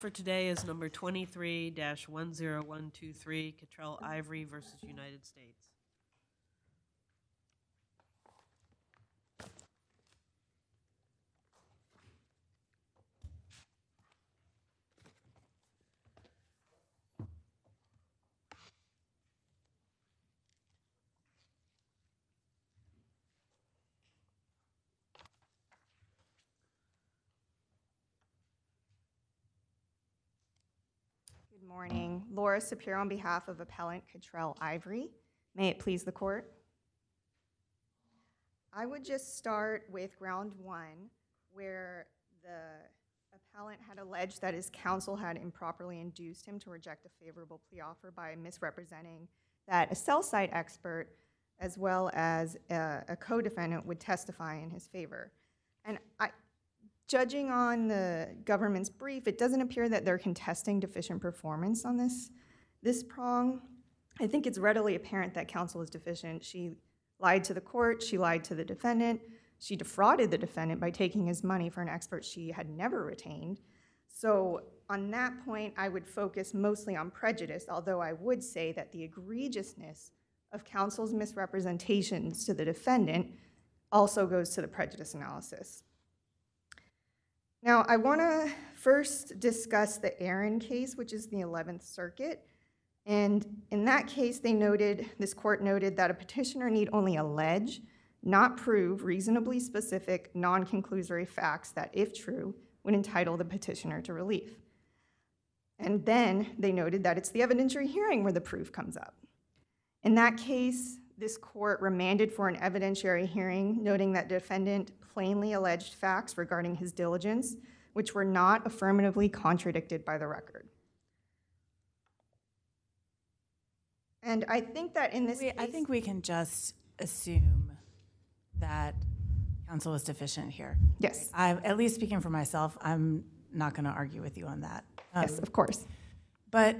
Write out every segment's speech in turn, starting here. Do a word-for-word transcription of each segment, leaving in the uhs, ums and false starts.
For today is number twenty-three dash one zero one two three, Cottrell Ivory versus United States. Good morning. Laura Sapir on behalf of Appellant Cottrell Ivory. May it please the court? I would just start with ground one, where the appellant had alleged that his counsel had improperly induced him to reject a favorable plea offer by misrepresenting that a cell site expert, as well as a, a co-defendant, would testify in his favor. And I, Judging on the government's brief, it doesn't appear that they're contesting deficient performance on this, this prong. I think it's readily apparent that counsel is deficient. She lied to the court, she lied to the defendant, she defrauded the defendant by taking his money for an expert she had never retained. So on that point, I would focus mostly on prejudice, although I would say that the egregiousness of counsel's misrepresentations to the defendant also goes to the prejudice analysis. Now, I want to first discuss the Aaron case, which is the eleventh Circuit. And in that case, they noted, this court noted that a petitioner need only allege, not prove, reasonably specific, non-conclusory facts that, if true, would entitle the petitioner to relief. And then they noted that it's the evidentiary hearing where the proof comes up. In that case, this court remanded for an evidentiary hearing, noting that defendant plainly alleged facts regarding his diligence, which were not affirmatively contradicted by the record. And I think that in this we, case... I think we can just assume that counsel was deficient here. Yes. I, at least speaking for myself, I'm not going to argue with you on that. Um, yes, of course. But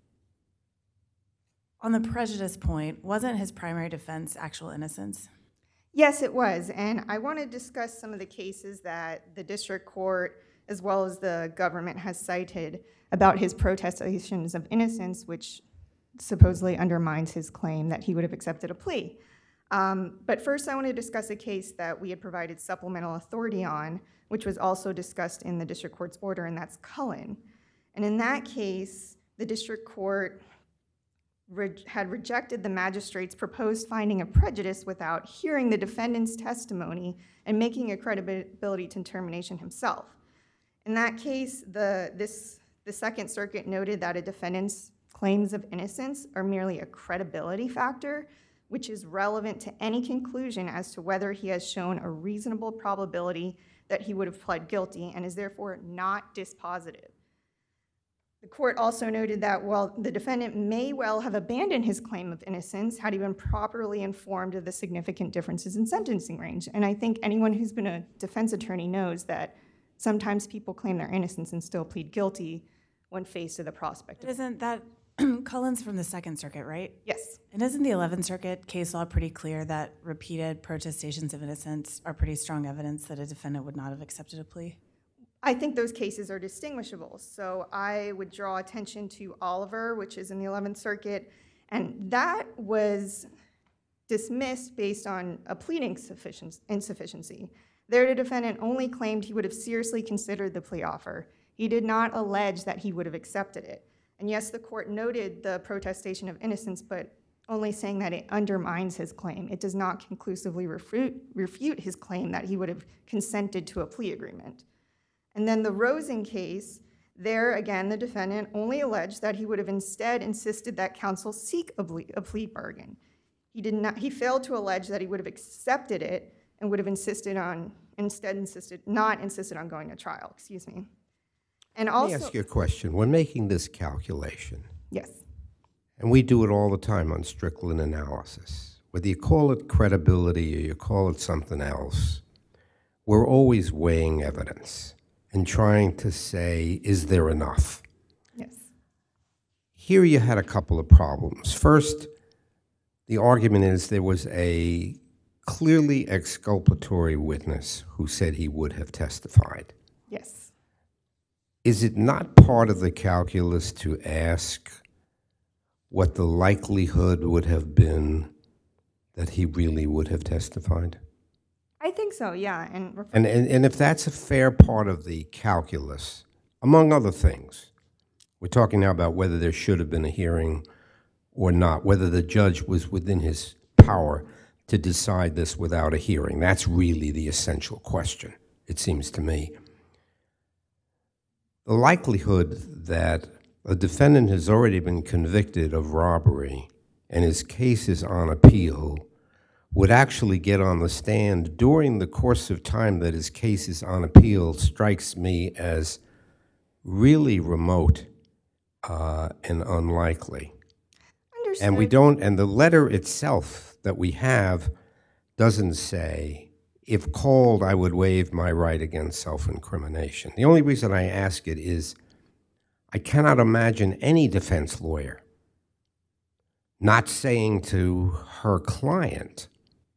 on the prejudice point, wasn't his primary defense actual innocence? Yes, it was. And I want to discuss some of the cases that the district court, as well as the government, has cited about his protestations of innocence, which supposedly undermines his claim that he would have accepted a plea. Um, but first, I want to discuss a case that we had provided supplemental authority on, which was also discussed in the district court's order, and that's Cullen. And in that case, the district court Re- had rejected the magistrate's proposed finding of prejudice without hearing the defendant's testimony and making a credibility determination himself. In that case, the, this, the Second Circuit noted that a defendant's claims of innocence are merely a credibility factor, which is relevant to any conclusion as to whether he has shown a reasonable probability that he would have pled guilty, and is therefore not dispositive. The court also noted that while the defendant may well have abandoned his claim of innocence had he been properly informed of the significant differences in sentencing range. And I think anyone who's been a defense attorney knows that sometimes people claim their innocence and still plead guilty when faced with the prospect But of... isn't that Cullen's from the Second Circuit, right? Yes. And isn't the eleventh Circuit case law pretty clear that repeated protestations of innocence are pretty strong evidence that a defendant would not have accepted a plea? I think those cases are distinguishable. So I would draw attention to Oliver, which is in the eleventh Circuit, and that was dismissed based on a pleading insufficiency. There, the defendant only claimed he would have seriously considered the plea offer. He did not allege that he would have accepted it. And yes, the court noted the protestation of innocence, but only saying that it undermines his claim. It does not conclusively refute, refute his claim that he would have consented to a plea agreement. And then the Rosen case, there again, the defendant only alleged that he would have instead insisted that counsel seek a plea, a plea bargain. He did not. He failed to allege that he would have accepted it and would have insisted on, instead insisted, not insisted on going to trial, excuse me. And also- Let me ask you a question. When making this calculation, yes, and we do it all the time on Strickland analysis, whether you call it credibility or you call it something else, we're always weighing evidence and trying to say, is there enough? yes, Here you had a couple of problems. First, the argument is there was a clearly exculpatory witness who said he would have testified. yes, is it not part of the calculus to ask what the likelihood would have been that he really would have testified? I think so, yeah. And, refer- And, and, and if that's a fair part of the calculus, among other things, we're talking now about whether there should have been a hearing or not, whether the judge was within his power to decide this without a hearing. That's really the essential question, it seems to me. The likelihood that a defendant has already been convicted of robbery and his case is on appeal would actually get on the stand during the course of time that his case is on appeal strikes me as really remote uh, and unlikely. Understood. And we don't, and the letter itself that we have doesn't say, if called, I would waive my right against self-incrimination. The only reason I ask it is I cannot imagine any defense lawyer not saying to her client,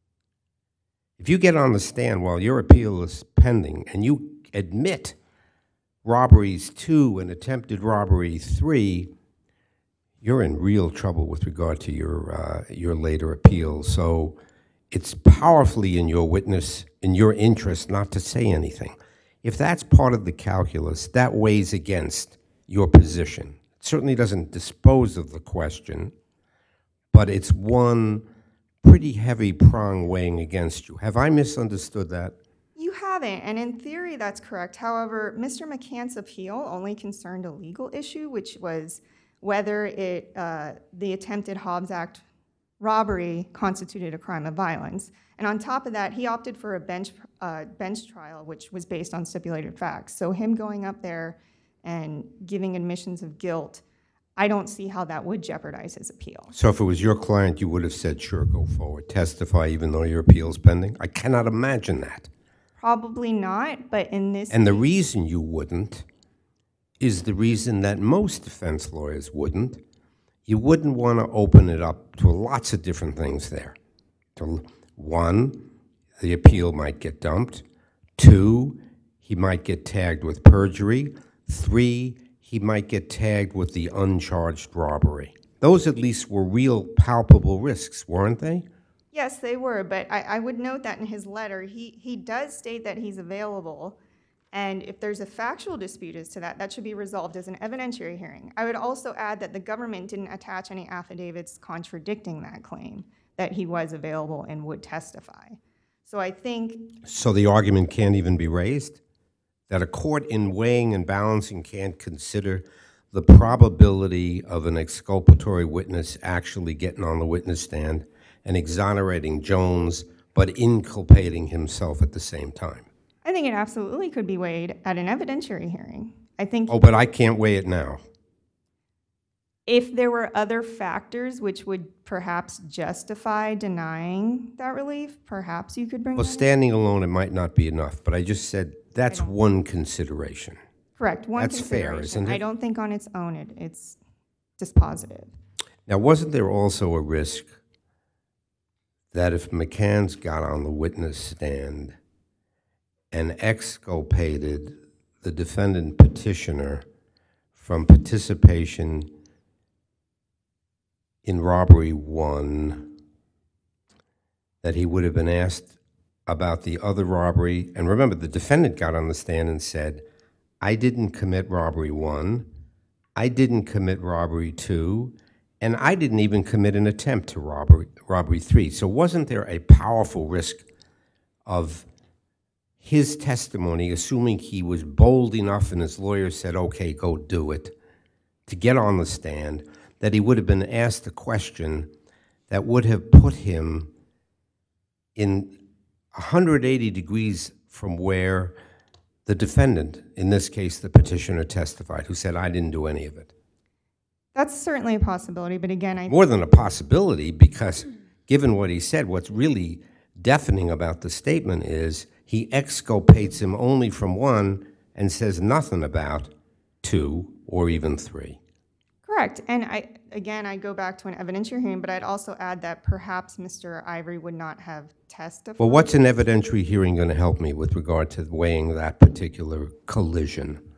if you get on the stand while your appeal is pending and you admit robberies two and attempted robbery three, you're in real trouble with regard to your uh, your later appeal. So it's powerfully in your witness, in your interest, not to say anything. If that's part of the calculus, that weighs against your position. It certainly doesn't dispose of the question, but it's one pretty heavy prong weighing against you. Have I misunderstood that? You haven't, and in theory, that's correct. However, Mister McCann's appeal only concerned a legal issue, which was whether it uh, the attempted Hobbs Act robbery constituted a crime of violence. And on top of that, he opted for a bench uh, bench trial, which was based on stipulated facts. So him going up there and giving admissions of guilt, I don't see how that would jeopardize his appeal. So if it was your client, you would have said, sure, go forward, testify even though your appeal's pending? I cannot imagine that. Probably not, but in this And the reason you wouldn't is the reason that most defense lawyers wouldn't. You wouldn't want to open it up to lots of different things there. To, one, the appeal might get dumped. Two, he might get tagged with perjury. Three, he might get tagged with the uncharged robbery. Those at least were real palpable risks, weren't they? Yes, they were, but I, I would note that in his letter, he, he does state that he's available, and if there's a factual dispute as to that, that should be resolved as an evidentiary hearing. I would also add that the government didn't attach any affidavits contradicting that claim, that he was available and would testify. So I think, So the argument can't even be raised? That a court in weighing and balancing can't consider the probability of an exculpatory witness actually getting on the witness stand and exonerating Jones, but inculpating himself at the same time? I think it absolutely could be weighed at an evidentiary hearing. I think Oh, but I can't weigh it now. if there were other factors which would perhaps justify denying that relief, perhaps you could bring Well, that in. standing alone, it might not be enough, but I just said that's one consideration. Correct, one That's fair, consideration. isn't it? I don't think on its own it, it's dispositive. Now, wasn't there also a risk that if McCann's got on the witness stand and exculpated the defendant petitioner from participation in robbery one, that he would have been asked about the other robbery? And remember, the defendant got on the stand and said, I didn't commit robbery one, I didn't commit robbery two, and I didn't even commit an attempt to robbery, robbery three. So wasn't there a powerful risk of his testimony, assuming he was bold enough and his lawyer said, okay, go do it, to get on the stand, that he would have been asked a question that would have put him in one hundred eighty degrees from where the defendant, in this case the petitioner, testified, who said, I didn't do any of it? That's certainly a possibility, but again, I More than a possibility, because given what he said, what's really deafening about the statement is he exculpates him only from one and says nothing about two or even three. correct. And I, again, I go back to an evidentiary hearing, but I'd also add that perhaps Mister Ivory would not have testified. Well, what's an evidentiary hearing going to help me with regard to weighing that particular collision?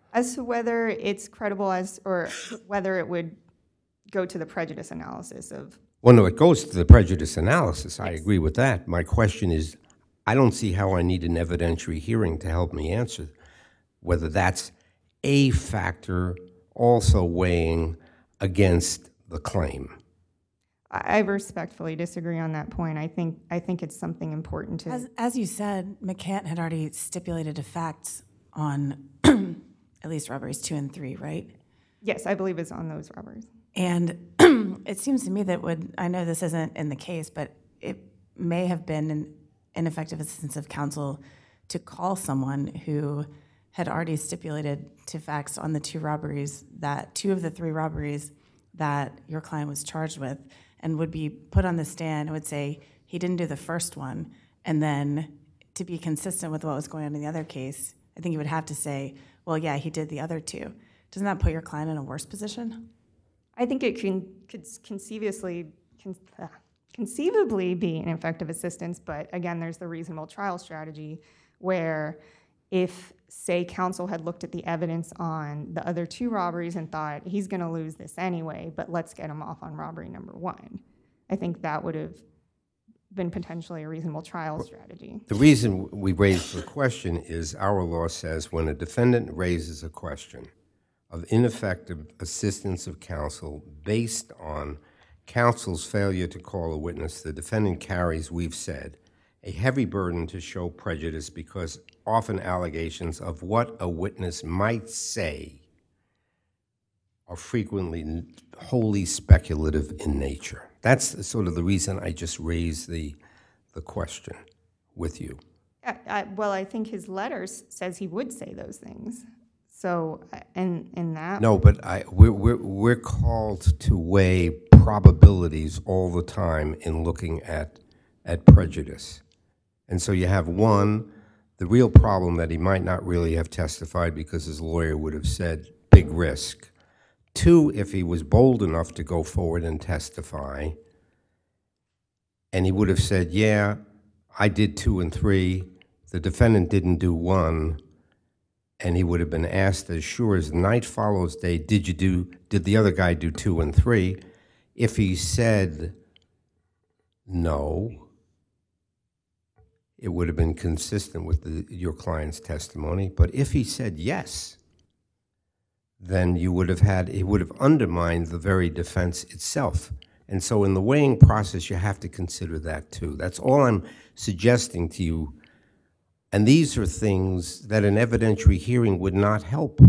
As to whether it's credible as, or whether it would go to the prejudice analysis of, Well, no, it goes to the prejudice analysis. I Yes. agree with that. My question is, I don't see how I need an evidentiary hearing to help me answer whether that's a factor also weighing against the claim. I I respectfully disagree on that point. I think, I think it's something important to. As, as you said, McCann had already stipulated a fact on at least robberies two and three, right? Yes, I believe it's on those robberies. And it seems to me that would, I know this isn't in the case, but it may have been an ineffective assistance of counsel to call someone who had already stipulated to facts on the two robberies, that two of the three robberies that your client was charged with, and would be put on the stand and would say he didn't do the first one. And then to be consistent with what was going on in the other case, I think you would have to say, well, yeah, he did the other two. Doesn't that put your client in a worse position? I think it can, could conceivably, con, uh, conceivably be an effective assistance, but again, there's the reasonable trial strategy where if, say, counsel had looked at the evidence on the other two robberies and thought, he's going to lose this anyway, but let's get him off on robbery number one, I think that would have been potentially a reasonable trial strategy. The reason we raise the question is our law says when a defendant raises a question of ineffective assistance of counsel based on counsel's failure to call a witness, the defendant carries, we've said, a heavy burden to show prejudice because often allegations of what a witness might say are frequently wholly speculative in nature. That's sort of the reason I just raised the, the question with you. I, I, well, I think his letters says he would say those things. So, uh, in, in that... No, but I, we're, we're, we're called to weigh probabilities all the time in looking at, at prejudice. And so you have one, the real problem that he might not really have testified because his lawyer would have said big risk. Two, if he was bold enough to go forward and testify, and he would have said, yeah, I did two and three, the defendant didn't do one, and he would have been asked as sure as night follows day, did you do, did the other guy do two and three? If he said no, it would have been consistent with the, your client's testimony. But if he said yes, then you would have had, it would have undermined the very defense itself. And so in the weighing process, you have to consider that too. That's all I'm suggesting to you. And these are things that an evidentiary hearing would not help.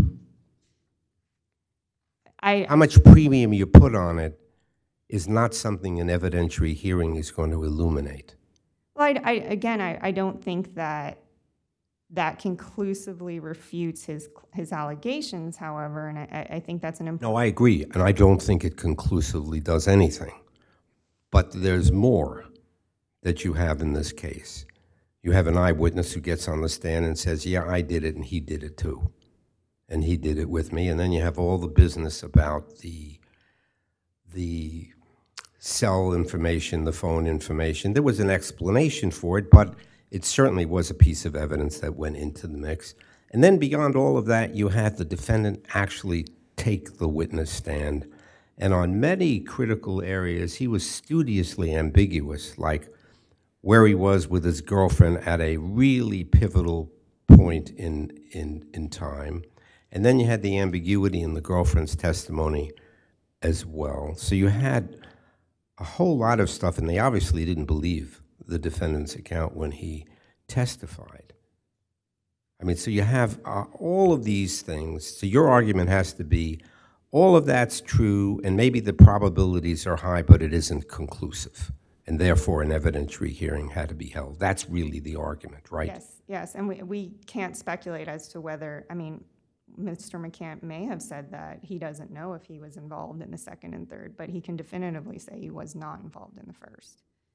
I, How much premium you put on it is not something an evidentiary hearing is going to illuminate. well, I, I, again, I, I don't think that that conclusively refutes his his allegations, however, and I, I think that's an important... No, I agree, and I don't think it conclusively does anything. But there's more that you have in this case. You have an eyewitness who gets on the stand and says, yeah, I did it, and he did it too. And he did it with me. And then you have all the business about the, the cell information, the phone information. There was an explanation for it, but it certainly was a piece of evidence that went into the mix. And then beyond all of that, you had the defendant actually take the witness stand. And on many critical areas, he was studiously ambiguous, like where he was with his girlfriend at a really pivotal point in, in, in time. And then you had the ambiguity in the girlfriend's testimony as well. So you had a whole lot of stuff, and they obviously didn't believe the defendant's account when he testified. I mean, so you have uh, all of these things. So your argument has to be, all of that's true, and maybe the probabilities are high, but it isn't conclusive. And therefore, an evidentiary hearing had to be held. That's really the argument, right? Yes, yes, and we, we can't speculate as to whether, I mean, Mister McCant may have said that he doesn't know if he was involved in the second and third, but he can definitively say he was not involved in the first.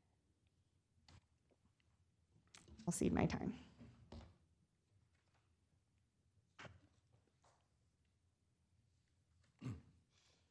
I'll cede my time.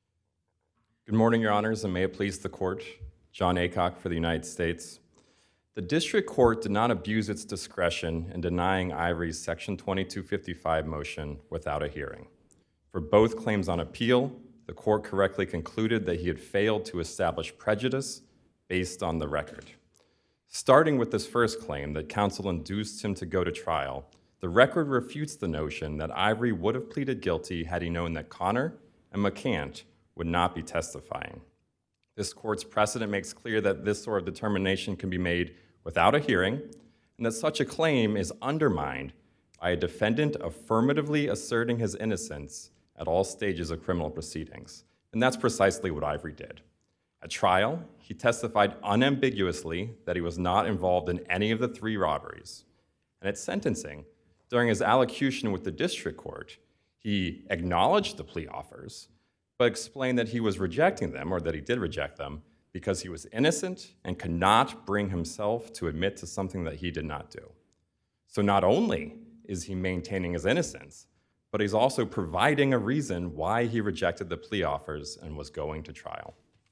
Good morning, Your Honors, and may it please the Court. John Aycock for the United States. The district court did not abuse its discretion in denying Ivory's Section twenty-two fifty-five motion without a hearing. For both claims on appeal, the court correctly concluded that he had failed to establish prejudice based on the record. Starting with this first claim that counsel induced him to go to trial, the record refutes the notion that Ivory would have pleaded guilty had he known that Connor and McCant would not be testifying. This court's precedent makes clear that this sort of determination can be made without a hearing, and that such a claim is undermined by a defendant affirmatively asserting his innocence at all stages of criminal proceedings. And that's precisely what Ivory did. At trial, he testified unambiguously that he was not involved in any of the three robberies. And at sentencing, during his allocution with the district court, he acknowledged the plea offers, but explained that he was rejecting them, or that he did reject them, because he was innocent and could not bring himself to admit to something that he did not do. So not only is he maintaining his innocence, but he's also providing a reason why he rejected the plea offers and was going to trial.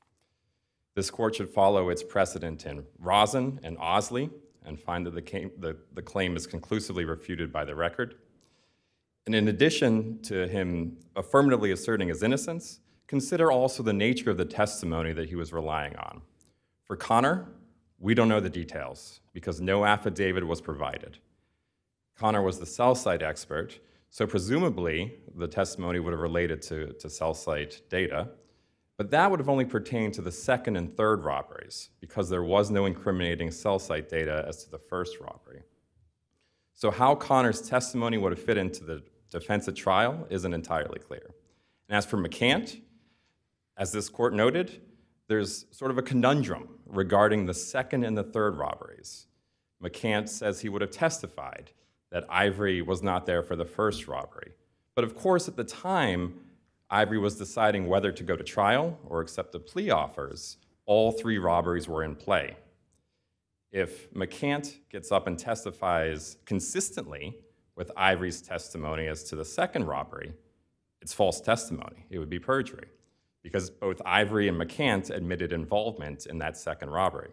This court should follow its precedent in Rosen and Osley and find that the, came, the, the claim is conclusively refuted by the record. And in addition to him affirmatively asserting his innocence, consider also the nature of the testimony that he was relying on. For Connor, we don't know the details because no affidavit was provided. Connor was the cell site expert, so presumably the testimony would have related to, to cell site data, but that would have only pertained to the second and third robberies because there was no incriminating cell site data as to the first robbery. So how Connor's testimony would have fit into the defense at trial isn't entirely clear. And as for McCant, as this court noted, there's sort of a conundrum regarding the second and the third robberies. McCant says he would have testified that Ivory was not there for the first robbery. But of course, at the time, Ivory was deciding whether to go to trial or accept the plea offers. All three robberies were in play. If McCant gets up and testifies consistently with Ivory's testimony as to the second robbery, it's false testimony. It would be perjury, because both Ivory and McCant admitted involvement in that second robbery.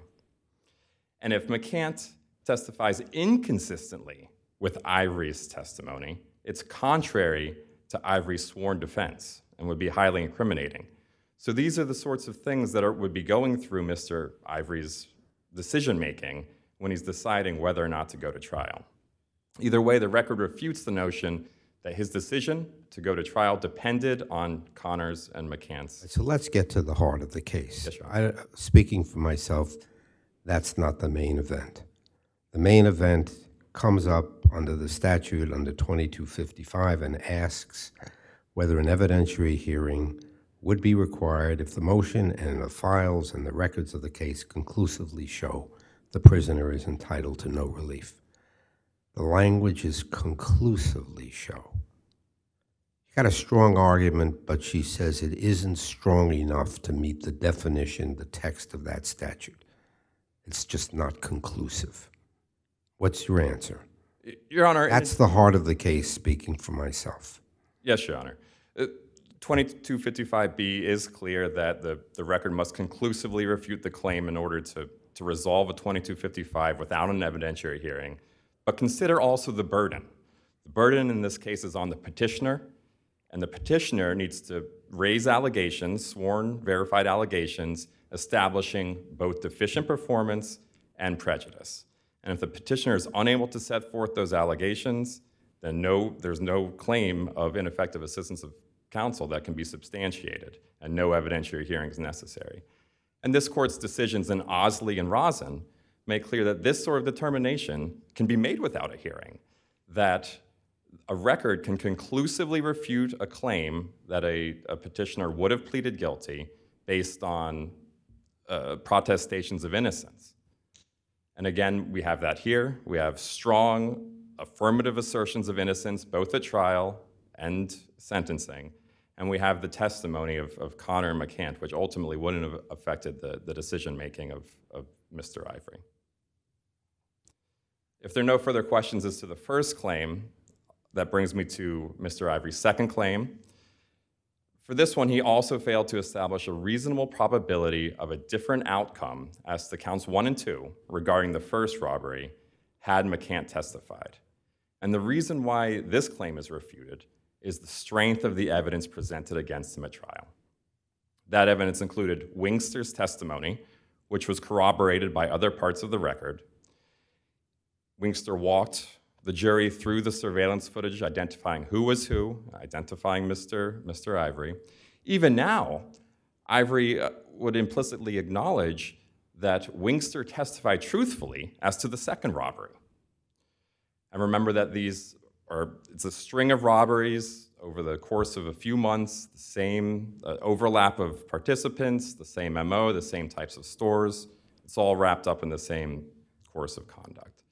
And if McCant testifies inconsistently with Ivory's testimony, it's contrary to Ivory's sworn defense and would be highly incriminating. So these are the sorts of things that are, would be going through Mister Ivory's decision-making when he's deciding whether or not to go to trial. Either way, the record refutes the notion that his decision to go to trial depended on Connor's and McCant's. So let's get to the heart of the case. Yes, Your I, speaking for myself, that's not the main event. The main event comes up under the statute under twenty-two fifty-five and asks whether an evidentiary hearing would be required if the motion and the files and the records of the case conclusively show the prisoner is entitled to no relief. The language is conclusively show. You got a strong argument, but she says it isn't strong enough to meet the definition, the text of that statute. It's just not conclusive. What's your answer? Your Honor, That's the heart of the case, speaking for myself. Yes, Your Honor. Uh, twenty-two fifty-five B is clear that the, the record must conclusively refute the claim in order to, to resolve a twenty-two fifty-five without an evidentiary hearing. But consider also the burden. The burden in this case is on the petitioner, and the petitioner needs to raise allegations, sworn, verified allegations, establishing both deficient performance and prejudice. And if the petitioner is unable to set forth those allegations, then no, there's no claim of ineffective assistance of counsel that can be substantiated, and no evidentiary hearing is necessary. And this court's decisions in Osley and Rosen make clear that this sort of determination can be made without a hearing, that a record can conclusively refute a claim that a, a petitioner would have pleaded guilty based on uh, protestations of innocence. And again, we have that here. We have strong affirmative assertions of innocence, both at trial and sentencing. And we have the testimony of, of Connor and McCant, which ultimately wouldn't have affected the, the decision-making of, of Mister Ivory. If there are no further questions as to the first claim, that brings me to Mister Ivory's second claim. For this one, he also failed to establish a reasonable probability of a different outcome as to counts one and two regarding the first robbery had McCant testified. And the reason why this claim is refuted is the strength of the evidence presented against him at trial. That evidence included Wingster's testimony, which was corroborated by other parts of the record. Wingster walked the jury through the surveillance footage, identifying who was who, identifying Mister Mister Ivory. Even now, Ivory uh, would implicitly acknowledge that Wingster testified truthfully as to the second robbery. And remember that these are, it's a string of robberies over the course of a few months, the same uh, overlap of participants, the same M O, the same types of stores. It's all wrapped up in the same course of conduct.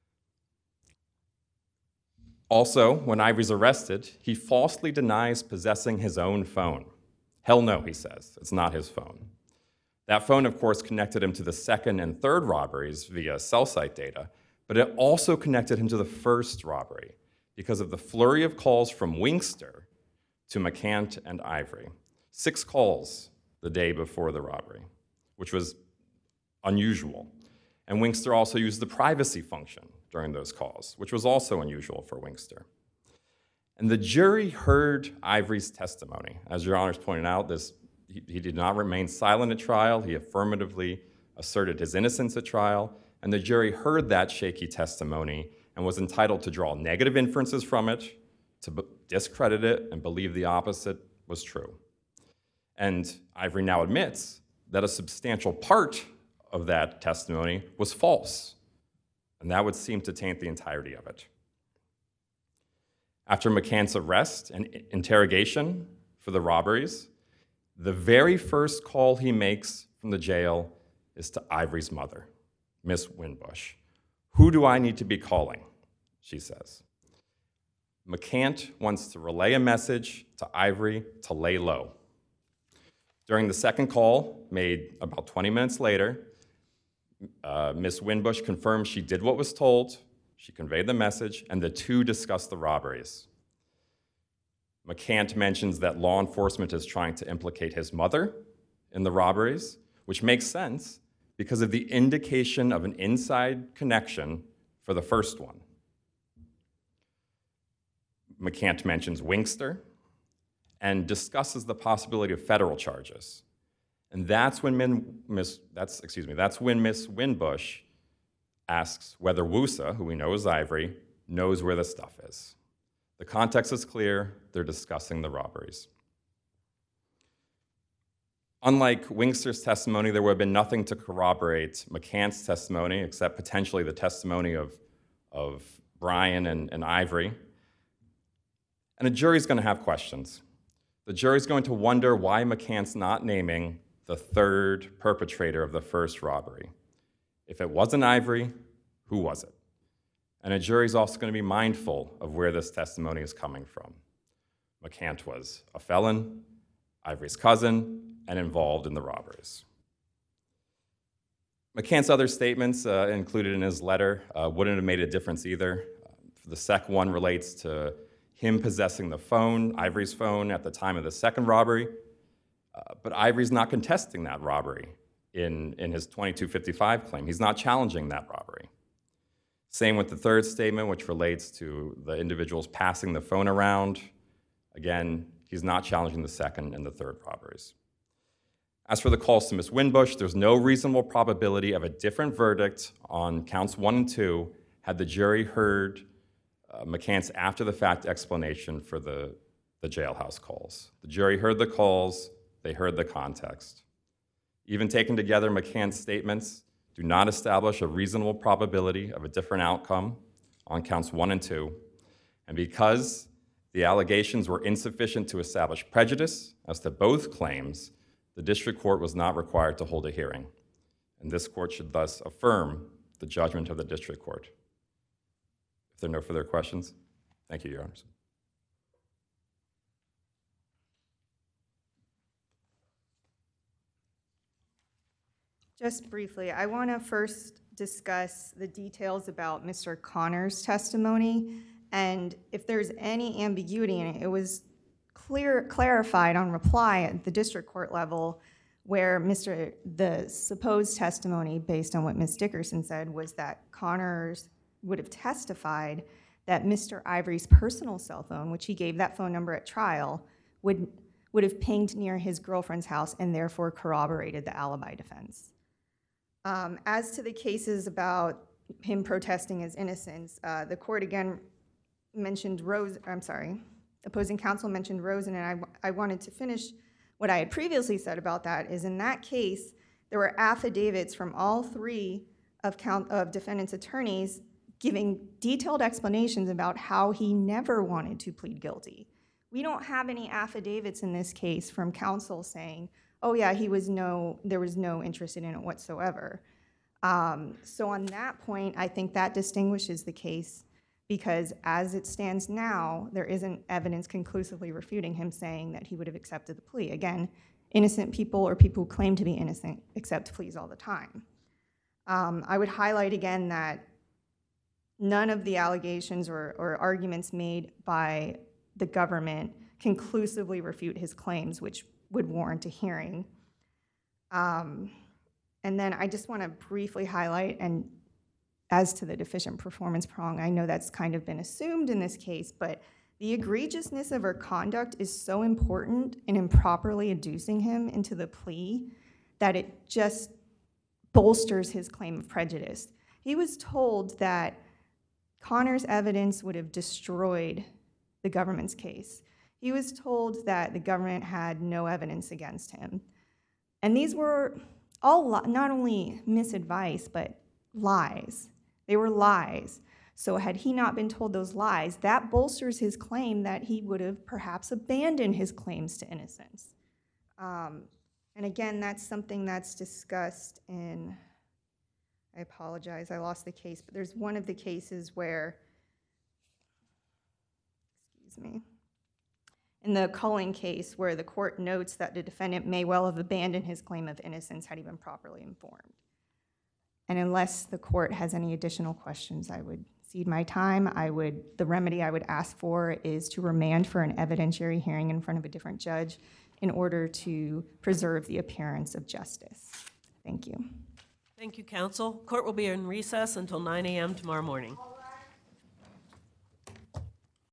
Also, when Ivory's arrested, he falsely denies possessing his own phone. Hell no, he says. It's not his phone. That phone, of course, connected him to the second and third robberies via cell site data, but it also connected him to the first robbery because of the flurry of calls from Wingster to McCant and Ivory. Six calls the day before the robbery, which was unusual. And Wingster also used the privacy function during those calls, which was also unusual for Wingster. And the jury heard Ivory's testimony. As Your Honors pointed out, this, he, he did not remain silent at trial. He affirmatively asserted his innocence at trial, and the jury heard that shaky testimony and was entitled to draw negative inferences from it, to b- discredit it, and believe the opposite was true. And Ivory now admits that a substantial part of that testimony was false, and that would seem to taint the entirety of it. After McCant's arrest and interrogation for the robberies, the very first call he makes from the jail is to Ivory's mother, Miss Winbush. "Who do I need to be calling?" she says. McCant wants to relay a message to Ivory to lay low. During the second call, made about twenty minutes later, uh, Miss Winbush confirmed she did what was told, she conveyed the message, and the two discussed the robberies. McCant mentions that law enforcement is trying to implicate his mother in the robberies, which makes sense because of the indication of an inside connection for the first one. McCant mentions Wingster and discusses the possibility of federal charges. And that's when Min, Miss, that's, excuse me, that's when Miss Winbush asks whether Woosa, who we know is Ivory, knows where the stuff is. The context is clear. They're discussing the robberies. Unlike Wingster's testimony, there would have been nothing to corroborate McCant's testimony except potentially the testimony of, of Brian and, and Ivory. And a jury's going to have questions. The jury's going to wonder why McCant's not naming the third perpetrator of the first robbery. If it wasn't Ivory, who was it? And a jury's also going to be mindful of where this testimony is coming from. McCant was a felon, Ivory's cousin, and involved in the robberies. McCant's other statements uh, included in his letter uh, wouldn't have made a difference either. Uh, the second one relates to him possessing the phone, Ivory's phone, at the time of the second robbery. Uh, but Ivory's not contesting that robbery in, in his twenty-two fifty-five claim. He's not challenging that robbery. Same with the third statement, which relates to the individuals passing the phone around. Again, he's not challenging the second and the third robberies. As for the calls to Miss Winbush, there's no reasonable probability of a different verdict on counts one and two had the jury heard uh, McCant's after-the-fact explanation for the, the jailhouse calls. The jury heard the calls, they heard the context. Even taken together, McCant's statements do not establish a reasonable probability of a different outcome on counts one and two. And because the allegations were insufficient to establish prejudice as to both claims, the district court was not required to hold a hearing. And this court should thus affirm the judgment of the district court. If there are no further questions, thank you, Your Honors. Just briefly, I want to first discuss the details about Mister Connor's testimony. And if there's any ambiguity in it, it was clear, clarified on reply at the district court level, where Mister the supposed testimony based on what Miz Dickerson said was that Connors would have testified that Mister Ivory's personal cell phone, which he gave that phone number at trial, would would have pinged near his girlfriend's house and therefore corroborated the alibi defense. Um, as to the cases about him protesting his innocence, uh, the court again mentioned Rose, I'm sorry, opposing counsel mentioned Rosen, and I, I wanted to finish what I had previously said about that is in that case, there were affidavits from all three of, count, of defendant's attorneys giving detailed explanations about how he never wanted to plead guilty. We don't have any affidavits in this case from counsel saying, oh yeah, he was no, there was no interest in it whatsoever. Um, so on that point, I think that distinguishes the case because as it stands now, there isn't evidence conclusively refuting him saying that he would have accepted the plea. Again, innocent people or people who claim to be innocent accept pleas all the time. Um, I would highlight again that none of the allegations or, or arguments made by the government conclusively refute his claims, which would warrant a hearing. Um, and then I just want to briefly highlight, and as to the deficient performance prong, I know that's kind of been assumed in this case, but the egregiousness of her conduct is so important in improperly inducing him into the plea that it just bolsters his claim of prejudice. He was told that Connor's evidence would have destroyed the government's case. He was told that the government had no evidence against him. And these were all li- not only misadvice, but lies. They were lies. So had he not been told those lies, that bolsters his claim that he would have perhaps abandoned his claims to innocence. Um, and again, that's something that's discussed in, I apologize, I lost the case, but there's one of the cases where, excuse me, in the Cullen case where the court notes that the defendant may well have abandoned his claim of innocence had he been properly informed. And unless the court has any additional questions, I would cede my time. I would, the remedy I would ask for is to remand for an evidentiary hearing in front of a different judge in order to preserve the appearance of justice. Thank you. Thank you, counsel. Court will be in recess until nine a m tomorrow morning.